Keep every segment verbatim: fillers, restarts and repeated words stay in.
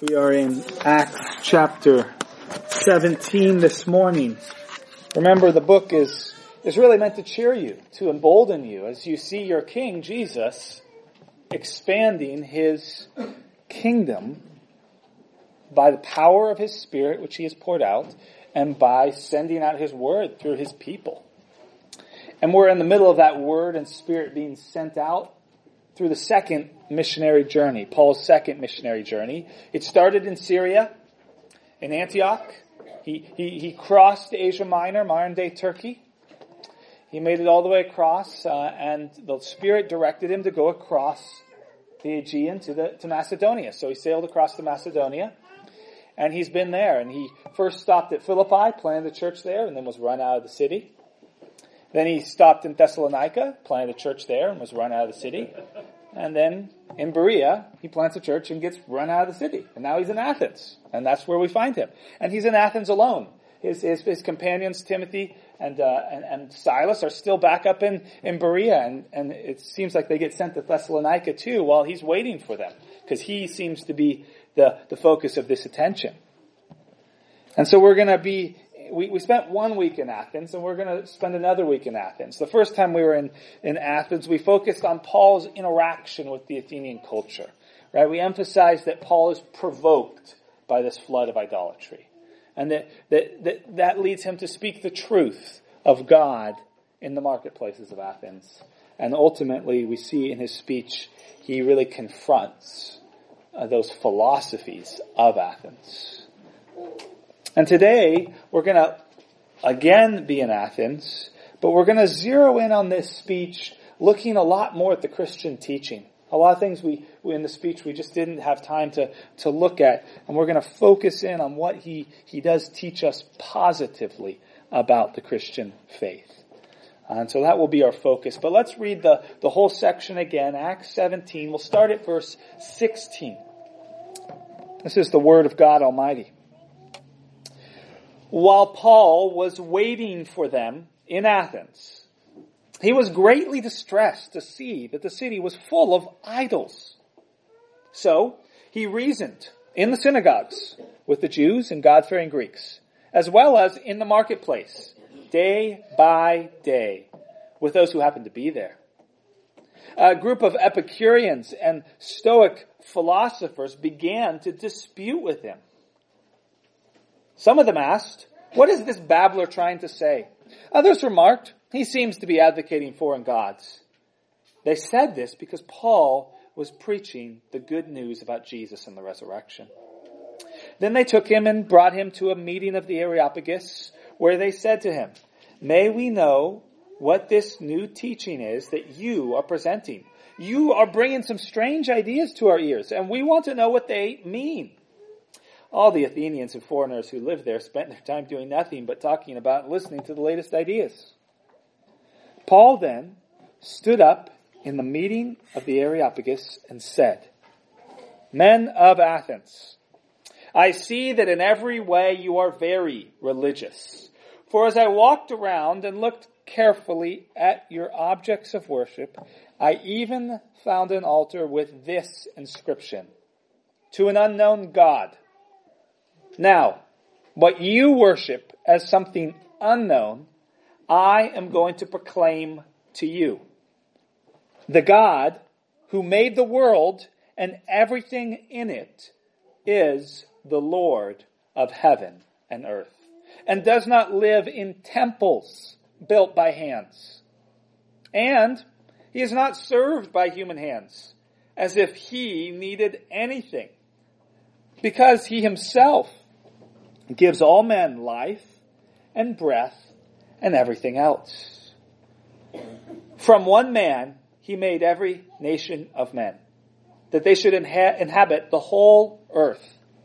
We are in Acts chapter seventeen this morning. Remember, the book is, is really meant to cheer you, to embolden you as you see your King, Jesus, expanding his kingdom by the power of his Spirit, which he has poured out, and by sending out his word through his people. And we're in the middle of that word and Spirit being sent out through the second missionary journey, Paul's second missionary journey. It started in Syria, in Antioch. He, he, he crossed Asia Minor, modern-day Turkey. He made it all the way across, uh, and the Spirit directed him to go across the Aegean to, the, to Macedonia. So he sailed across to Macedonia, and he's been there. And he first stopped at Philippi, planted a church there, and then was run out of the city. Then he stopped in Thessalonica, planted a church there, and was run out of the city. And then in Berea, he plants a church and gets run out of the city. And now he's in Athens, and that's where we find him. And he's in Athens alone. His his, his companions, Timothy and, uh, and and Silas, are still back up in, in Berea, and, and it seems like they get sent to Thessalonica too while he's waiting for them, because he seems to be the, the focus of this attention. And so we're going to be... We, we spent one week in Athens, and we're going to spend another week in Athens. The first time we were in, in Athens, we focused on Paul's interaction with the Athenian culture. Right? We emphasized that Paul is provoked by this flood of idolatry. And that, that, that, that leads him to speak the truth of God in the marketplaces of Athens. And ultimately, we see in his speech, he really confronts uh, those philosophies of Athens. And today, we're going to again be in Athens, but we're going to zero in on this speech looking a lot more at the Christian teaching. A lot of things we, we in the speech we just didn't have time to, to look at, and we're going to focus in on what he, he does teach us positively about the Christian faith. And so that will be our focus. But let's read the, the whole section again, Acts seventeen. We'll start at verse sixteen. This is the word of God Almighty. While Paul was waiting for them in Athens, he was greatly distressed to see that the city was full of idols. So he reasoned in the synagogues with the Jews and God-fearing Greeks, as well as in the marketplace, day by day, with those who happened to be there. A group of Epicureans and Stoic philosophers began to dispute with him. Some of them asked, "What is this babbler trying to say?" Others remarked, "He seems to be advocating foreign gods." They said this because Paul was preaching the good news about Jesus and the resurrection. Then they took him and brought him to a meeting of the Areopagus, where they said to him, "May we know what this new teaching is that you are presenting? You are bringing some strange ideas to our ears, and we want to know what they mean." All the Athenians and foreigners who lived there spent their time doing nothing but talking about and listening to the latest ideas. Paul then stood up in the meeting of the Areopagus and said, "Men of Athens, I see that in every way you are very religious. For as I walked around and looked carefully at your objects of worship, I even found an altar with this inscription, 'To an unknown God.' Now, what you worship as something unknown, I am going to proclaim to you. The God who made the world and everything in it is the Lord of heaven and earth, and does not live in temples built by hands. And he is not served by human hands, as if he needed anything, because he himself gives all men life and breath and everything else. From one man he made every nation of men, that they should inha- inhabit the whole earth.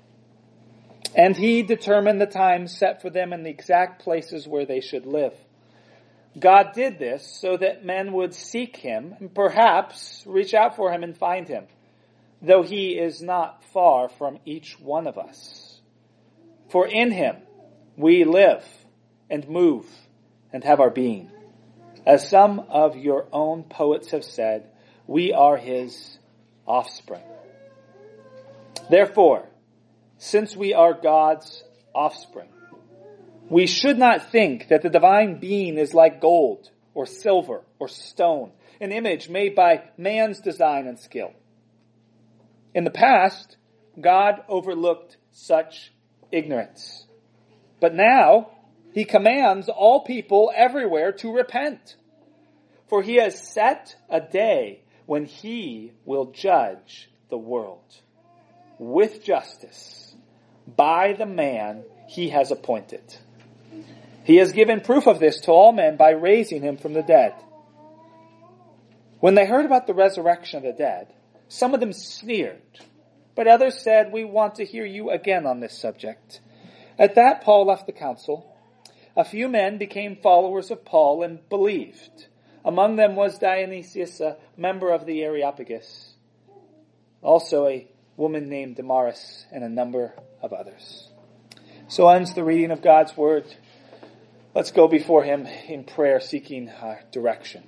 And he determined the times set for them and the exact places where they should live. God did this so that men would seek him and perhaps reach out for him and find him, though he is not far from each one of us. For in him we live and move and have our being. As some of your own poets have said, we are his offspring. Therefore, since we are God's offspring, we should not think that the divine being is like gold or silver or stone, an image made by man's design and skill. In the past, God overlooked such ignorance. But now, he commands all people everywhere to repent. For he has set a day when he will judge the world with justice by the man he has appointed. He has given proof of this to all men by raising him from the dead. When they heard about the resurrection of the dead, some of them sneered, but others said, "We want to hear you again on this subject." At that, Paul left the council. A few men became followers of Paul and believed. Among them was Dionysius, a member of the Areopagus, also a woman named Damaris, and a number of others. So ends the reading of God's Word. Let's go before Him in prayer, seeking uh, direction.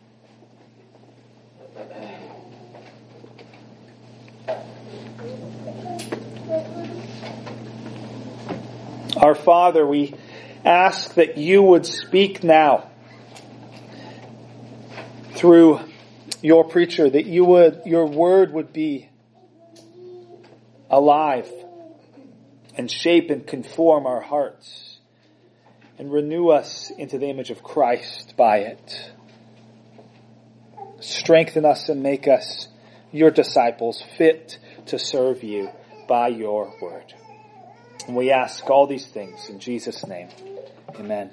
Our Father, we ask that you would speak now through your preacher, that you would, your word would be alive and shape and conform our hearts and renew us into the image of Christ by it. Strengthen us and make us your disciples, fit to serve you by your word. And we ask all these things in Jesus' name. Amen.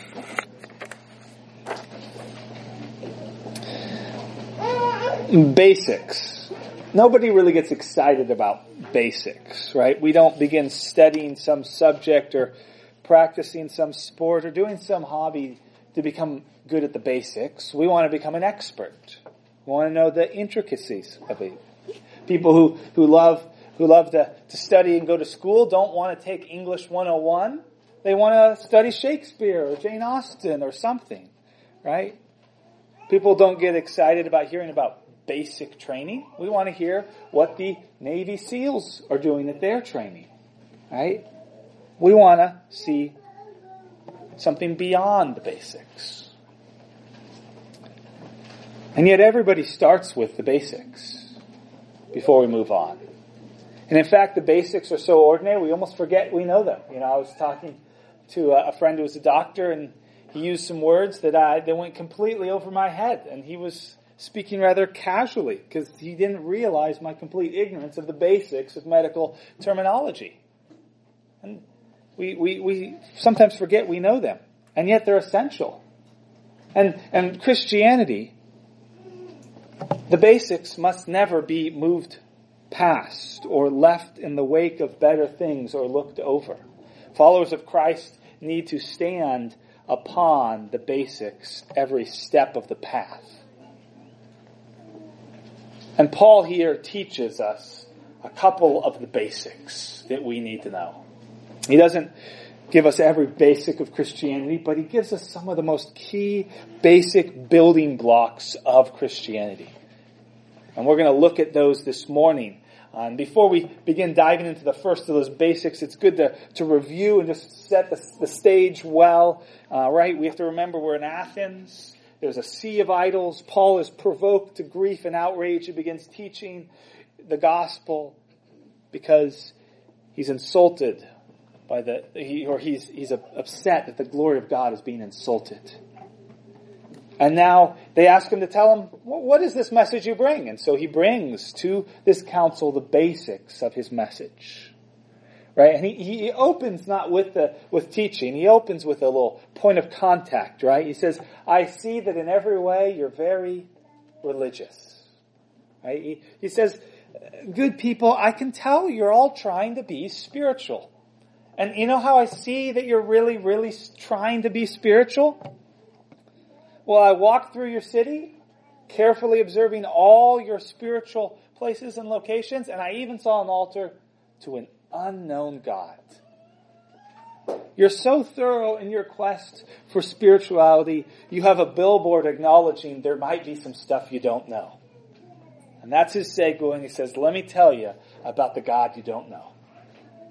Basics. Nobody really gets excited about basics, right? We don't begin studying some subject or practicing some sport or doing some hobby to become good at the basics. We want to become an expert. We want to know the intricacies of it. People who, who love who love to, to study and go to school don't want to take English one oh one. They want to study Shakespeare or Jane Austen or something, right? People don't get excited about hearing about basic training. We want to hear what the Navy SEALs are doing at their training, right? We want to see something beyond the basics. And yet everybody starts with the basics before we move on. And in fact, the basics are so ordinary, we almost forget we know them. You know, I was talking to a friend who was a doctor, and he used some words that I that went completely over my head. And he was speaking rather casually because he didn't realize my complete ignorance of the basics of medical terminology. And we, we, we sometimes forget we know them. And yet they're essential. And, and Christianity, the basics must never be moved past or left in the wake of better things or looked over. Followers of Christ need to stand upon the basics every step of the path. And Paul here teaches us a couple of the basics that we need to know. He doesn't give us every basic of Christianity, but he gives us some of the most key basic building blocks of Christianity. And we're going to look at those this morning. Uh, and before we begin diving into the first of those basics, it's good to, to review and just set the, the stage well. Uh, right? We have to remember we're in Athens. There's a sea of idols. Paul is provoked to grief and outrage. He begins teaching the gospel because he's insulted by the, he, or he's he's upset that the glory of God is being insulted. And now they ask him to tell him, what is this message you bring? And so he brings to this council the basics of his message. Right? And he, he opens not with the with teaching. He opens with a little point of contact, right? He says, I see that in every way you're very religious. Right? He, he says, good people, I can tell you're all trying to be spiritual. And you know how I see that you're really, really trying to be spiritual? Well, I walked through your city, carefully observing all your spiritual places and locations, and I even saw an altar to an unknown God. You're so thorough in your quest for spirituality, you have a billboard acknowledging there might be some stuff you don't know. And that's his segue, and he says, let me tell you about the God you don't know.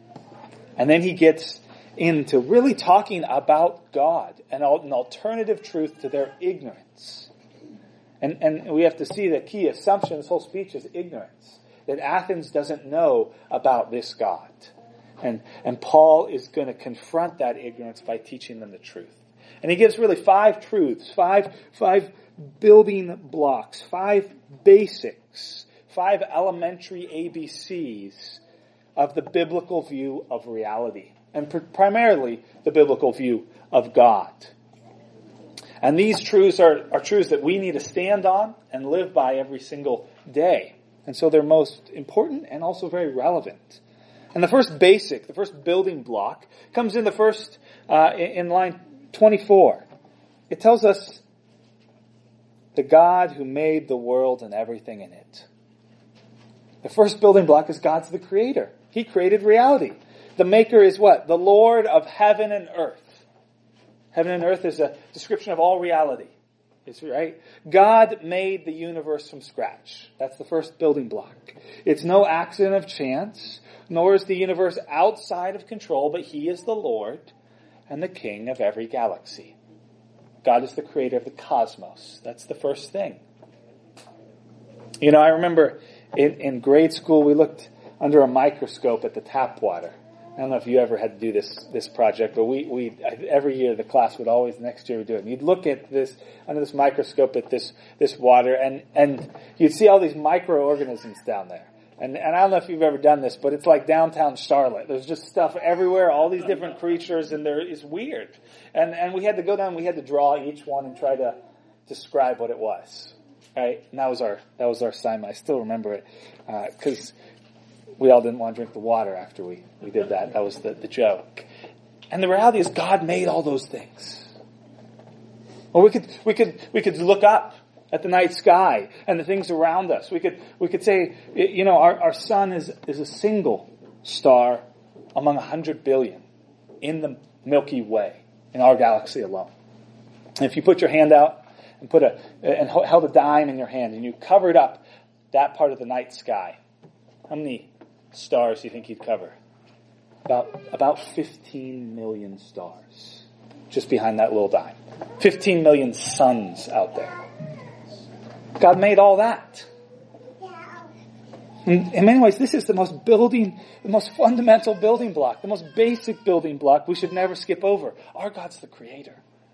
And then he gets into really talking about God and an alternative truth to their ignorance. And, and we have to see the key assumption of this whole speech is ignorance. That Athens doesn't know about this God. And, and Paul is going to confront that ignorance by teaching them the truth. And he gives really five truths, five, five building blocks, five basics, five elementary A B Cs of the biblical view of reality. And pr- primarily the biblical view of God. And these truths are, are truths that we need to stand on and live by every single day. And so they're most important and also very relevant. And the first basic, the first building block, comes in the first, uh, in, in line twenty-four. It tells us the God who made the world and everything in it. The first building block is God's the creator. He created reality. The maker is what? The Lord of heaven and earth. Heaven and earth is a description of all reality. It's right. God made the universe from scratch. That's the first building block. It's no accident of chance, nor is the universe outside of control, but He is the Lord and the King of every galaxy. God is the creator of the cosmos. That's the first thing. You know, I remember in, in grade school we looked under a microscope at the tap water. I don't know if you ever had to do this this project, but we, we every year the class would always, next year we'd do it. And you'd look at this, under this microscope at this this water, and, and you'd see all these microorganisms down there. And, and I don't know if you've ever done this, but it's like downtown Charlotte. There's just stuff everywhere, all these different creatures, and there it's weird. And and we had to go down, we had to draw each one and try to describe what it was. Right? And that was our that was our assignment. I still remember it because. Uh, We all didn't want to drink the water after we, we did that. That was the, the joke. And the reality is God made all those things. Or we could we could we could look up at the night sky and the things around us. We could we could say, you know, our, our sun is, is a single star among a hundred billion in the Milky Way, in our galaxy alone. And if you put your hand out and put a and held a dime in your hand and you covered up that part of the night sky, how many stars do you think you'd cover? About about fifteen million stars. Just behind that little dime. fifteen million suns out there. God made all that. In, in many ways, this is the most building, the most fundamental building block, the most basic building block we should never skip over. Our God's the creator.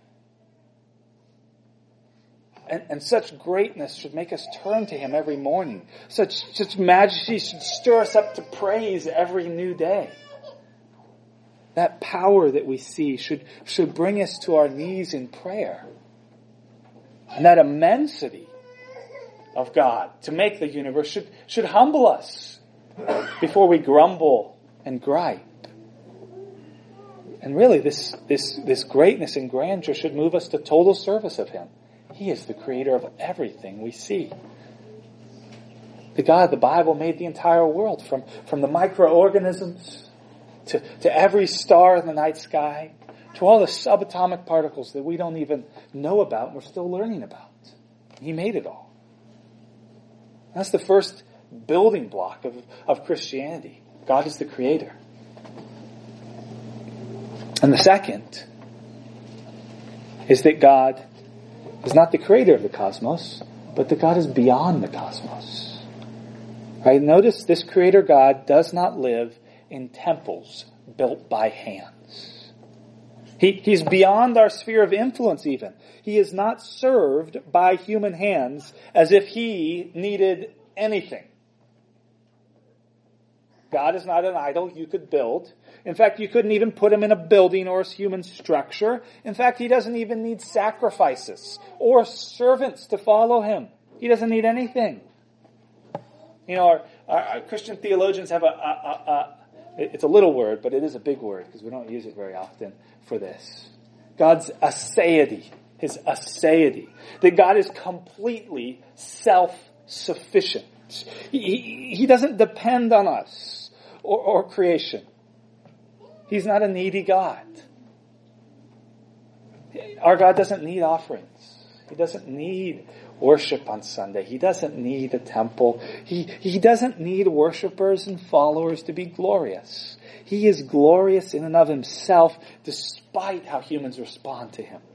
And, and such greatness should make us turn to Him every morning. Such, such majesty should stir us up to praise every new day. That power that we see should, should bring us to our knees in prayer. And that immensity of God to make the universe should, should humble us before we grumble and gripe. And really, this, this, this greatness and grandeur should move us to total service of Him. He is the creator of everything we see. The God of the Bible made the entire world, from, from the microorganisms to, to every star in the night sky, to all the subatomic particles that we don't even know about and we're still learning about. He made it all. That's the first building block of, of Christianity. God is the creator. And the second is that God is not the creator of the cosmos, but that God is beyond the cosmos. Right? Notice this creator God does not live in temples built by hands. He, he's beyond our sphere of influence even. He is not served by human hands as if He needed anything. God is not an idol you could build. In fact, you couldn't even put Him in a building or a human structure. In fact, He doesn't even need sacrifices or servants to follow Him. He doesn't need anything. You know, our, our, our Christian theologians have a, a, a, a, it's a little word, but it is a big word because we don't use it very often for this. God's aseity, His aseity. That God is completely self-sufficient. He, he, he doesn't depend on us or, or creation. He's not a needy God. Our God doesn't need offerings. He doesn't need worship on Sunday. He doesn't need a temple. He, he doesn't need worshipers and followers to be glorious. He is glorious in and of himself, despite how humans respond to him.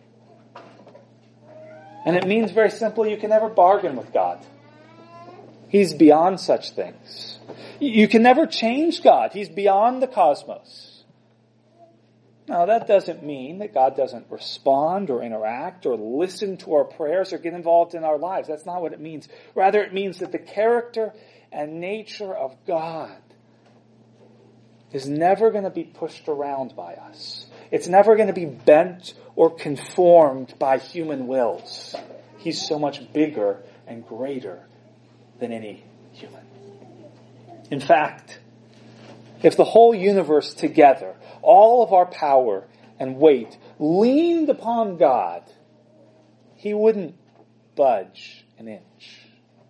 And it means very simply, you can never bargain with God. He's beyond such things. You can never change God. He's beyond the cosmos. Now, that doesn't mean that God doesn't respond or interact or listen to our prayers or get involved in our lives. That's not what it means. Rather, it means that the character and nature of God is never going to be pushed around by us. It's never going to be bent or conformed by human wills. He's so much bigger and greater than any human. In fact, if the whole universe together, all of our power and weight leaned upon God, he wouldn't budge an inch.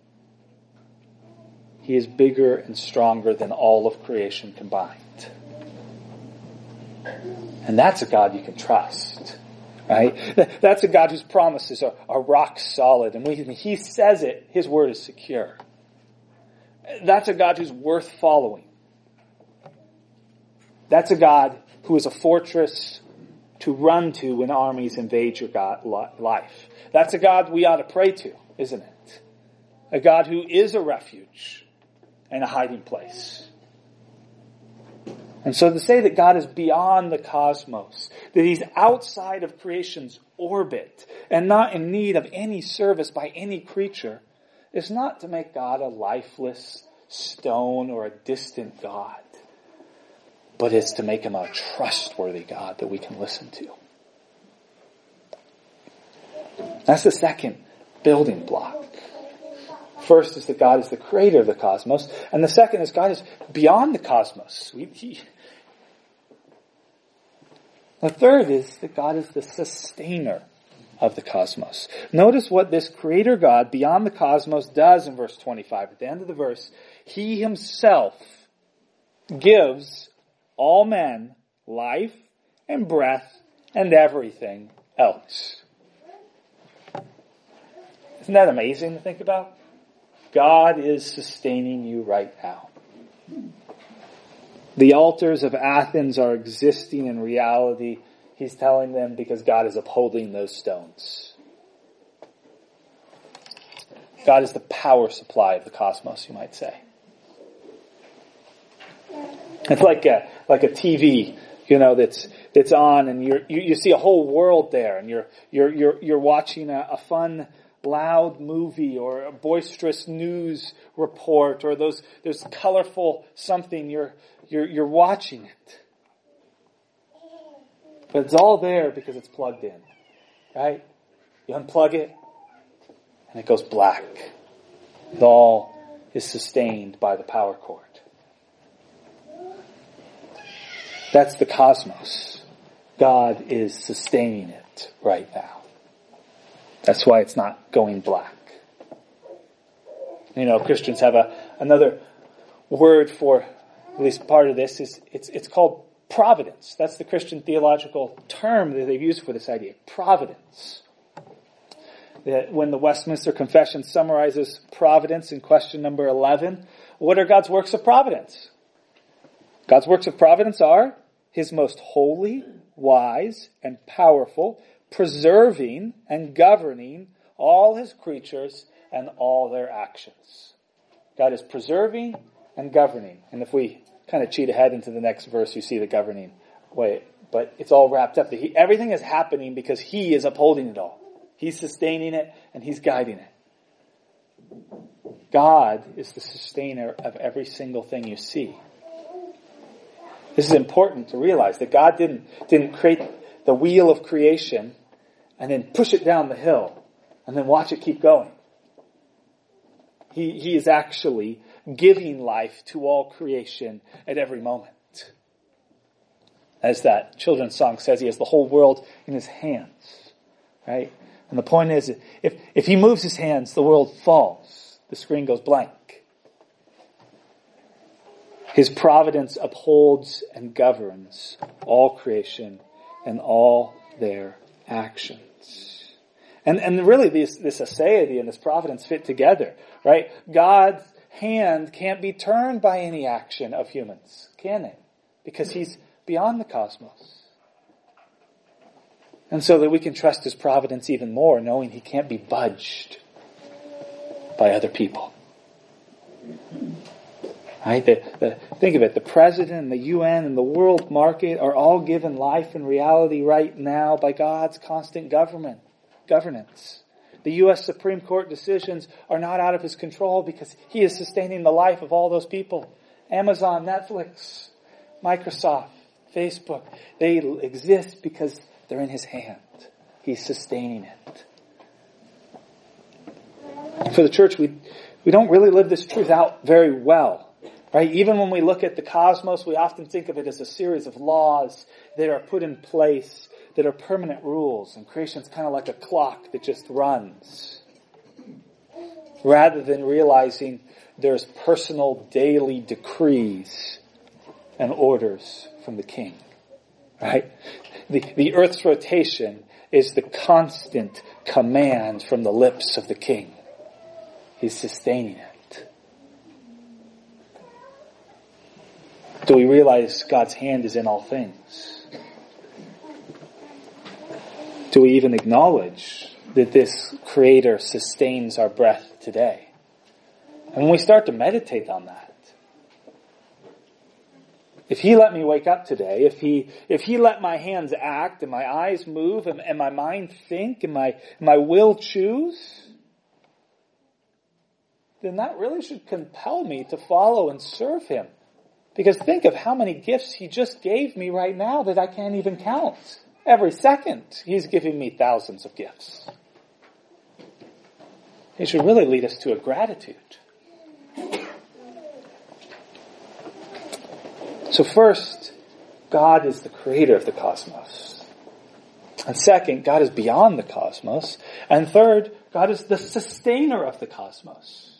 He is bigger and stronger than all of creation combined. And that's a God you can trust, right? That's a God whose promises are, are rock solid. And when he says it, his word is secure. That's a God who's worth following. That's a God who is a fortress to run to when armies invade your God, life. That's a God we ought to pray to, isn't it? A God who is a refuge and a hiding place. And so to say that God is beyond the cosmos, that he's outside of creation's orbit and not in need of any service by any creature, is not to make God a lifeless stone or a distant God, but it's to make him a trustworthy God that we can listen to. That's the second building block. First is that God is the creator of the cosmos, and the second is God is beyond the cosmos. We, he, the third is that God is the sustainer of the cosmos. Notice what this creator God beyond the cosmos does in verse twenty-five. At the end of the verse, he himself gives all men life and breath and everything else. Isn't that amazing to think about? God is sustaining you right now. The altars of Athens are existing in reality, he's telling them, because God is upholding those stones. God is the power supply of the cosmos, you might say. It's like a, like a T V, you know, that's, that's on, and you're, you, you see a whole world there, and you're, you're, you're, you're watching a, a fun, loud movie or a boisterous news report or those, those colorful something, you're, you're, you're watching it. But it's all there because it's plugged in, right? You unplug it and it goes black. It all is sustained by the power cord. That's the cosmos. God is sustaining it right now. That's why it's not going black. You know, Christians have a another word for at least part of this. Is it's it's called providence. That's the Christian theological term that they've used for this idea. Providence. That when the Westminster Confession summarizes providence in question number eleven, what are God's works of providence? God's works of providence are his most holy, wise, and powerful, preserving and governing all his creatures and all their actions. God is preserving and governing. And if we kind of cheat ahead into the next verse, you see the governing. Wait, but it's all wrapped up. He, everything is happening because he is upholding it all. He's sustaining it and he's guiding it. God is the sustainer of every single thing you see. This is important to realize, that God didn't, didn't create the wheel of creation and then push it down the hill and then watch it keep going. He, he is actually giving life to all creation at every moment. As that children's song says, he has the whole world in his hands. Right? And the point is, if, if he moves his hands, the world falls. The screen goes blank. His providence upholds and governs all creation and all their actions. And, and really this, this aseity and this providence fit together, right? God's hand can't be turned by any action of humans, can it? Because he's beyond the cosmos. And so that we can trust his providence even more, knowing he can't be budged by other people. Right? The, the, think of it, the president and the U N and the world market are all given life and reality right now by God's constant government, governance. The U S Supreme Court decisions are not out of his control because he is sustaining the life of all those people. Amazon, Netflix, Microsoft, Facebook, they exist because they're in his hand. He's sustaining it. For the church, we we don't really live this truth out very well. Right? Even when we look at the cosmos, we often think of it as a series of laws that are put in place, that are permanent rules, and creation's kind of like a clock that just runs. Rather than realizing there's personal daily decrees and orders from the King. Right? The, the earth's rotation is the constant command from the lips of the King. He's sustaining it. Do we realize God's hand is in all things? Do we even acknowledge that this Creator sustains our breath today? And when we start to meditate on that, if He let me wake up today, if He if He let my hands act and my eyes move and, and my mind think and my, my will choose, then that really should compel me to follow and serve Him. Because think of how many gifts He just gave me right now that I can't even count. Every second, He's giving me thousands of gifts. It should really lead us to a gratitude. So first, God is the creator of the cosmos. And second, God is beyond the cosmos. And third, God is the sustainer of the cosmos.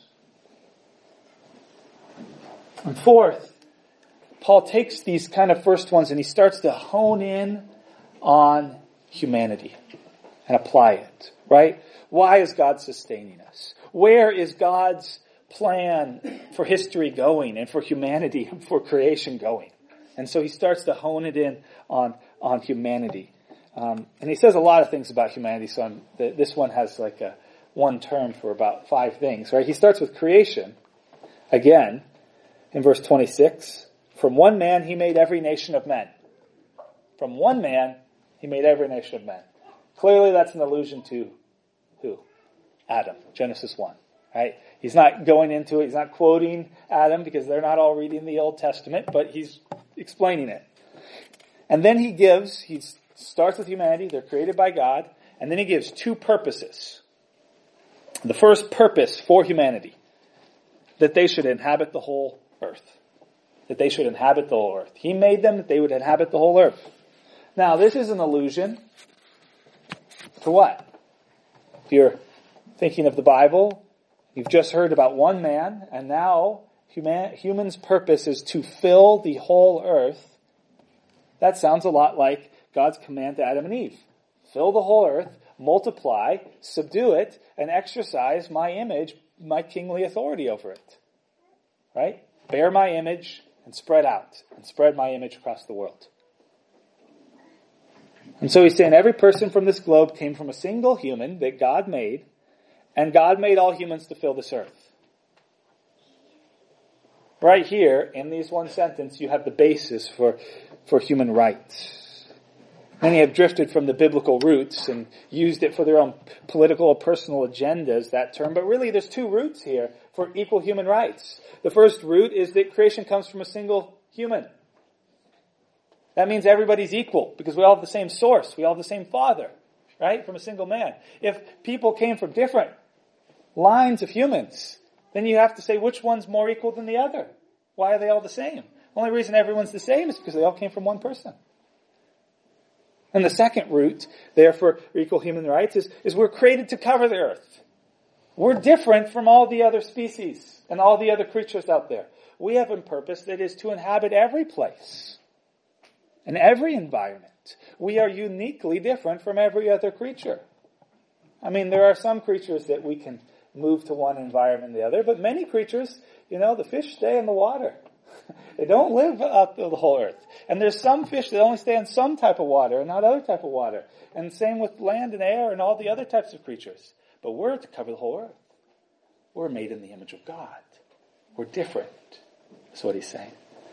And fourth, Paul takes these kind of first ones and he starts to hone in on humanity and apply it, right? Why is God sustaining us? Where is God's plan for history going and for humanity and for creation going? And so he starts to hone it in on, on humanity. Um, and he says a lot of things about humanity, so I'm, the, this one has like a one term for about five things, right? He starts with creation, again, in verse twenty-six. From one man he made every nation of men. From one man he made every nation of men. Clearly that's an allusion to who? Adam, Genesis one. Right? He's not going into it, he's not quoting Adam because they're not all reading the Old Testament, but he's explaining it. And then he gives, he starts with humanity, they're created by God, and then he gives two purposes. The first purpose for humanity, that they should inhabit the whole earth. That they should inhabit the whole earth. He made them that they would inhabit the whole earth. Now, this is an allusion to what? If you're thinking of the Bible, you've just heard about one man, and now human, human's purpose is to fill the whole earth. That sounds a lot like God's command to Adam and Eve. Fill the whole earth, multiply, subdue it, and exercise my image, my kingly authority over it. Right? Bear my image and spread out, and spread my image across the world. And so he's saying every person from this globe came from a single human that God made, and God made all humans to fill this earth. Right here, in these one sentence, you have the basis for, for human rights. Many have drifted from the biblical roots and used it for their own political or personal agendas, that term. But really, there's two roots here for equal human rights. The first root is that creation comes from a single human. That means everybody's equal because we all have the same source. We all have the same father, right? From a single man. If people came from different lines of humans, then you have to say which one's more equal than the other. Why are they all the same? The only reason everyone's the same is because they all came from one person. And the second root, there for equal human rights, is, is we're created to cover the earth. We're different from all the other species and all the other creatures out there. We have a purpose that is to inhabit every place and every environment. We are uniquely different from every other creature. I mean, there are some creatures that we can move to one environment or the other, but many creatures, you know, the fish stay in the water. They don't live up the whole earth. And there's some fish that only stay in some type of water and not other type of water. And same with land and air and all the other types of creatures. But we're to cover the whole earth. We're made in the image of God. We're different. That's what he's saying.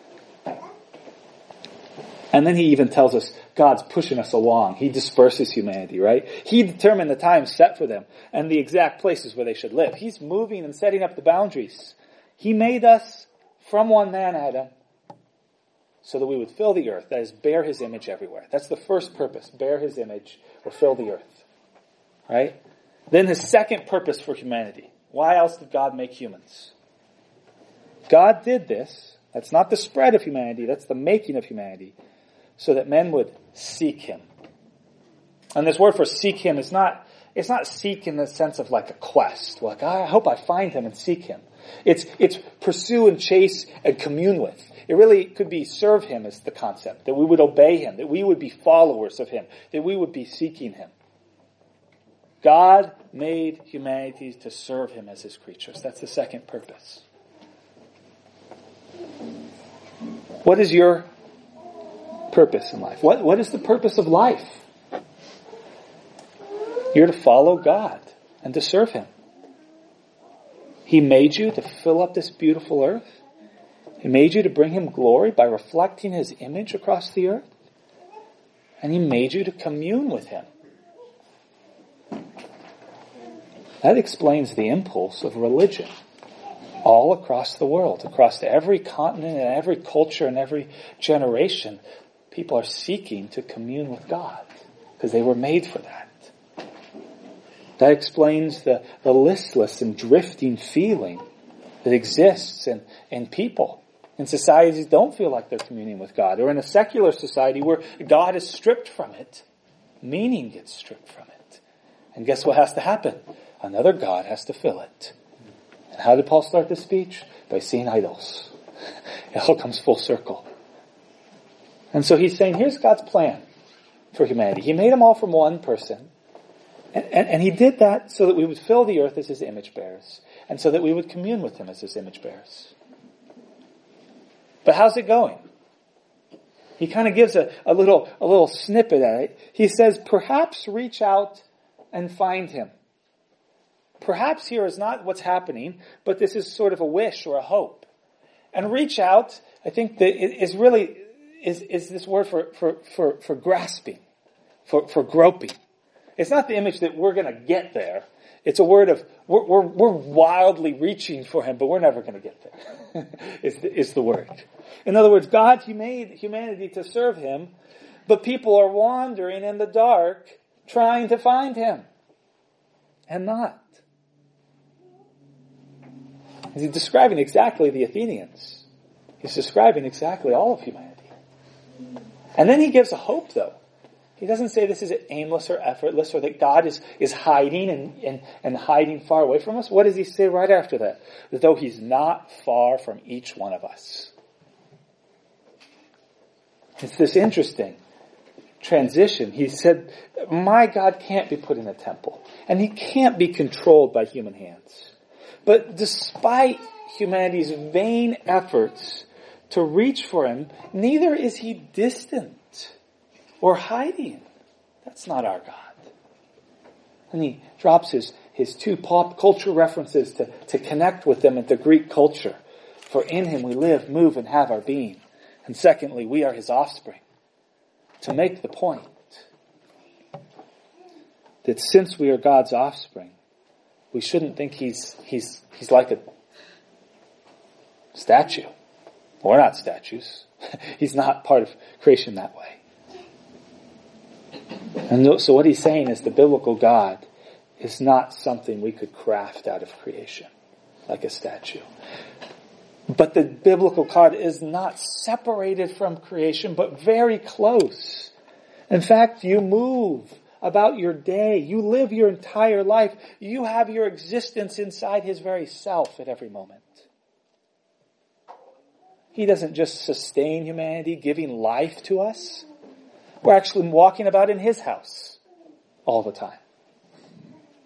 And then he even tells us God's pushing us along. He disperses humanity, right? He determined the time set for them and the exact places where they should live. He's moving and setting up the boundaries. He made us from one man, Adam, so that we would fill the earth. That is, bear his image everywhere. That's the first purpose. Bear his image or fill the earth. Right? Then his second purpose for humanity. Why else did God make humans? God did this. That's not the spread of humanity. That's the making of humanity. So that men would seek him. And this word for seek him is not, it's not seek in the sense of like a quest. Like, I hope I find him and seek him. It's, it's pursue and chase and commune with. It really could be serve him as the concept. That we would obey him. That we would be followers of him. That we would be seeking him. God made humanity to serve him as his creatures. That's the second purpose. What is your purpose in life? What, what is the purpose of life? You're to follow God and to serve him. He made you to fill up this beautiful earth. He made you to bring him glory by reflecting his image across the earth. And he made you to commune with him. That explains the impulse of religion all across the world, across every continent and every culture and every generation. People are seeking to commune with God because they were made for that. That explains the, the listless and drifting feeling that exists in, in people. In societies that don't feel like they're communing with God. Or in a secular society where God is stripped from it. Meaning gets stripped from it. And guess what has to happen? Another God has to fill it. And how did Paul start this speech? By seeing idols. It all comes full circle. And so he's saying, here's God's plan for humanity. He made them all from one person. And, and, and he did that so that we would fill the earth as his image bearers. And so that we would commune with him as his image bearers. But how's it going? He kind of gives a, a little a little snippet at it. He says, perhaps reach out and find him. Perhaps here is not what's happening, but this is sort of a wish or a hope. And reach out, I think that is really is, is this word for, for, for, for grasping, for, for groping. It's not the image that we're going to get there. It's a word of, we're, we're, we're wildly reaching for him, but we're never going to get there, is, the, is the word. In other words, God he made humanity to serve him, but people are wandering in the dark, trying to find him, and not. He's describing exactly the Athenians. He's describing exactly all of humanity. And then he gives a hope, though. He doesn't say this is aimless or effortless or that God is, is hiding and, and, and hiding far away from us. What does he say right after that? That though he's not far from each one of us. It's this interesting transition. He said, my God can't be put in a temple. And he can't be controlled by human hands. But despite humanity's vain efforts to reach for him, neither is he distant or hiding. That's not our God. And he drops his, his two pop culture references to, to connect with them into Greek culture. For in him we live, move, and have our being. And secondly, we are his offspring. To make the point that since we are God's offspring, we shouldn't think he's he's he's like a statue. We're not statues. He's not part of creation that way. And so what he's saying is the biblical God is not something we could craft out of creation, like a statue. But the biblical God is not separated from creation, but very close. In fact, you move about your day. You live your entire life. You have your existence inside his very self at every moment. He doesn't just sustain humanity, giving life to us. We're actually walking about in his house all the time.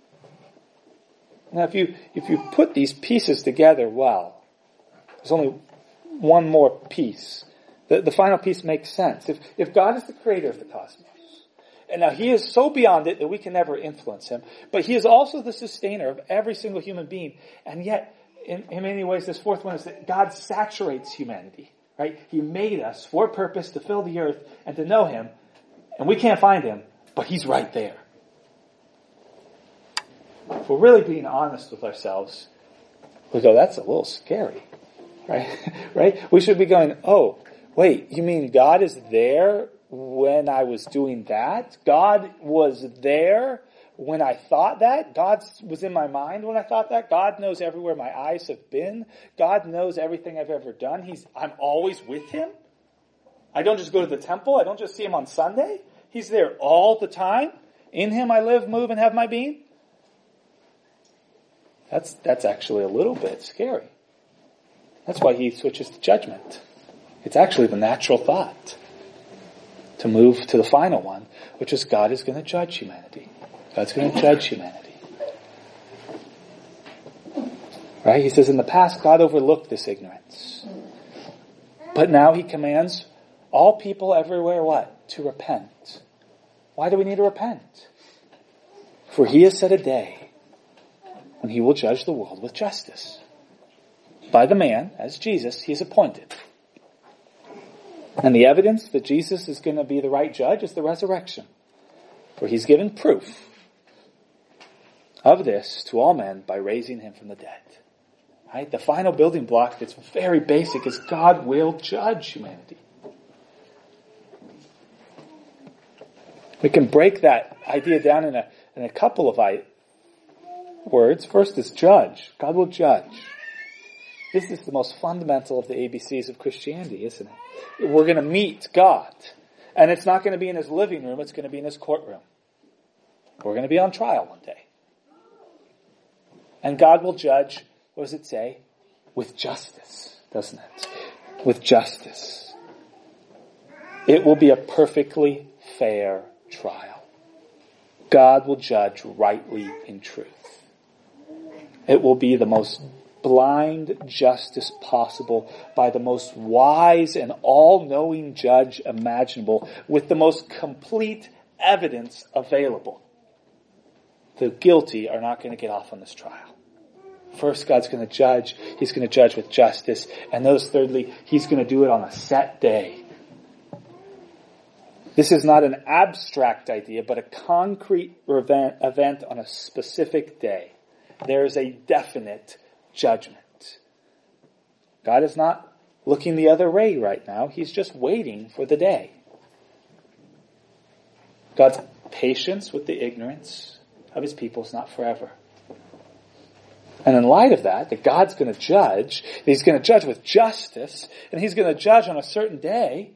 Now, if you, if you put these pieces together well, there's only one more piece. The, the final piece makes sense. If, if God is the creator of the cosmos, and now He is so beyond it that we can never influence Him, but He is also the sustainer of every single human being, and yet, in, in many ways, this fourth one is that God saturates humanity, right? He made us for a purpose to fill the earth and to know Him, and we can't find Him, but He's right there. If we're really being honest with ourselves, we go, that's a little scary, right? Right? We should be going, oh, wait, you mean God is there when I was doing that? God was there when I thought that? God was in my mind when I thought that? God knows everywhere my eyes have been? God knows everything I've ever done? He's, I'm always with Him? I don't just go to the temple? I don't just see Him on Sunday? He's there all the time? In Him I live, move, and have my being? That's, that's actually a little bit scary. That's why He switches to judgment. It's actually the natural thought to move to the final one, which is God is going to judge humanity. God's going to judge humanity. Right? He says in the past, God overlooked this ignorance. But now He commands all people everywhere what? To repent. Why do we need to repent? For He has set a day when He will judge the world with justice. By the man, as Jesus, He is appointed. And the evidence that Jesus is going to be the right judge is the resurrection. For He's given proof of this to all men by raising Him from the dead. Right? The final building block that's very basic is God will judge humanity. We can break that idea down in a, in a couple of I, words. First is judge. God will judge. This is the most fundamental of the A B Cs of Christianity, isn't it? We're going to meet God. And it's not going to be in His living room, it's going to be in His courtroom. We're going to be on trial one day. And God will judge, what does it say? With justice, doesn't it? With justice. It will be a perfectly fair trial. God will judge rightly in truth. It will be the most blind justice possible by the most wise and all-knowing judge imaginable with the most complete evidence available. The guilty are not going to get off on this trial. First, God's going to judge. He's going to judge with justice. And notice, thirdly, He's going to do it on a set day. This is not an abstract idea, but a concrete event, event on a specific day. There is a definite judgment. God is not looking the other way right now. He's just waiting for the day. God's patience with the ignorance of His people is not forever. And in light of that, that God's going to judge, He's going to judge with justice, and He's going to judge on a certain day,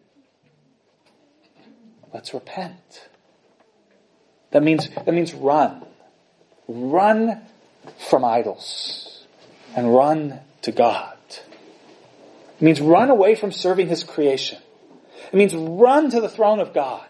let's repent. That means, that means run. Run from idols and run to God. It means run away from serving His creation. It means run to the throne of God.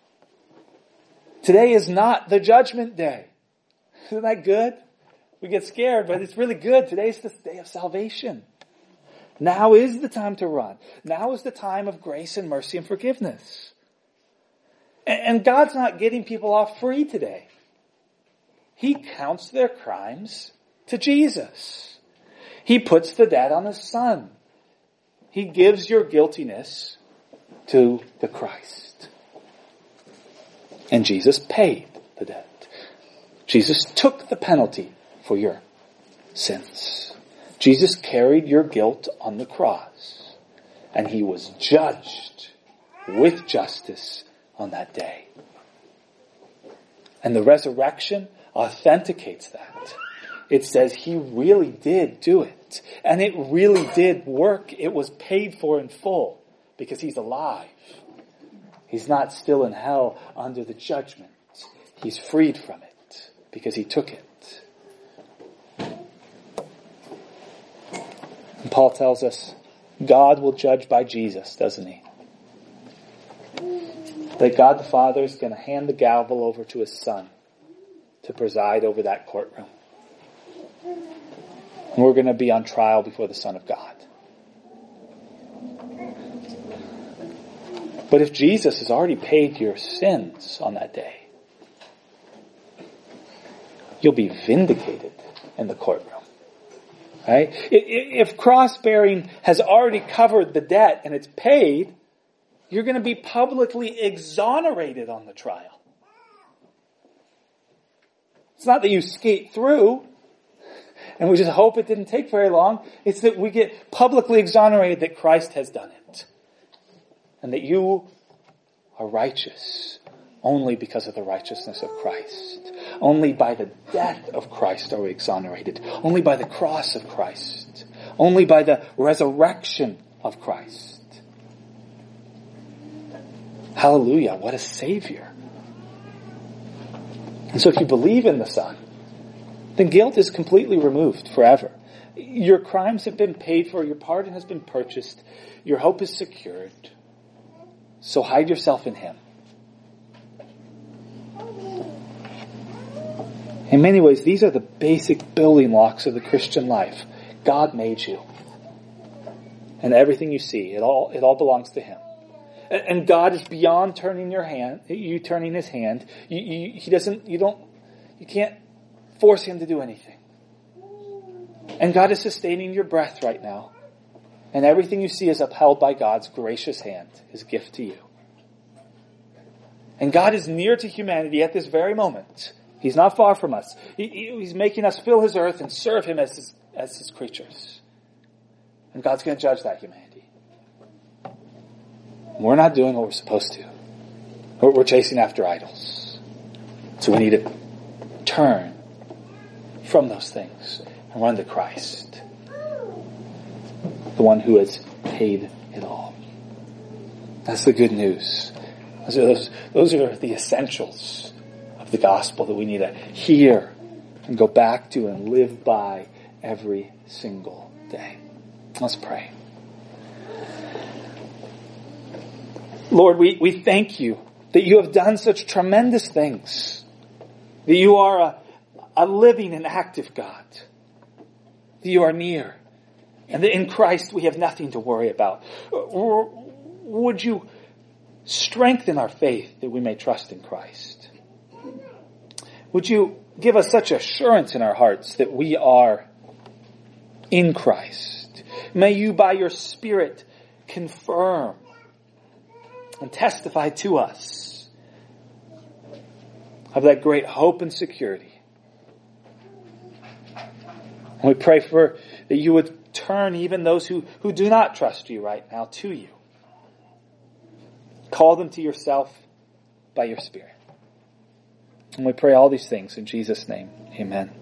Today is not the judgment day. Isn't that good? We get scared, but it's really good. Today's the day of salvation. Now is the time to run. Now is the time of grace and mercy and forgiveness. And God's not getting people off free today. He counts their crimes to Jesus. He puts the debt on His Son. He gives your guiltiness to the Christ. And Jesus paid the debt. Jesus took the penalty for your sins. Jesus carried your guilt on the cross. And He was judged with justice on that day. And the resurrection authenticates that. It says He really did do it. And it really did work. It was paid for in full because He's alive. He's not still in hell under the judgment. He's freed from it because He took it. And Paul tells us God will judge by Jesus, doesn't He? That God the Father is going to hand the gavel over to His Son to preside over that courtroom. And we're going to be on trial before the Son of God. But if Jesus has already paid your sins on that day, you'll be vindicated in the courtroom. Right? If cross-bearing has already covered the debt and it's paid, you're going to be publicly exonerated on the trial. It's not that you skate through and we just hope it didn't take very long. It's that we get publicly exonerated that Christ has done it. And that you are righteous only because of the righteousness of Christ. Only by the death of Christ are we exonerated. Only by the cross of Christ. Only by the resurrection of Christ. Hallelujah, what a Savior. And so if you believe in the Son, then guilt is completely removed forever. Your crimes have been paid for, your pardon has been purchased, your hope is secured. So hide yourself in Him. In many ways, these are the basic building blocks of the Christian life. God made you. And everything you see, it all, it all belongs to Him. And God is beyond turning your hand, you turning His hand. You, you, he doesn't, you don't, you can't force Him to do anything. And God is sustaining your breath right now. And everything you see is upheld by God's gracious hand, His gift to you. And God is near to humanity at this very moment. He's not far from us. He, he's making us fill His earth and serve Him as His, as His creatures. And God's going to judge that humanity. We're not doing what we're supposed to. We're, we're chasing after idols. So we need to turn from those things and run to Christ. The one who has paid it all. That's the good news. Those are, those, those are the essentials of the gospel that we need to hear and go back to and live by every single day. Let's pray. Lord, we, we thank You that You have done such tremendous things. That You are a, a living and active God. That You are near. And that in Christ we have nothing to worry about. Would You strengthen our faith that we may trust in Christ? Would You give us such assurance in our hearts that we are in Christ? May You by Your Spirit confirm and testify to us of that great hope and security. And we pray for that You would turn even those who, who do not trust You right now to You. Call them to Yourself by Your Spirit. And we pray all these things in Jesus' name. Amen.